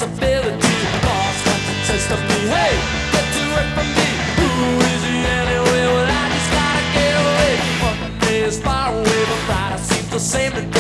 responsibility. Boss comes and says to me, hey, get away from me. Who is he anyway? Well, I just gotta get away. Monday is far away, but Friday seems the same to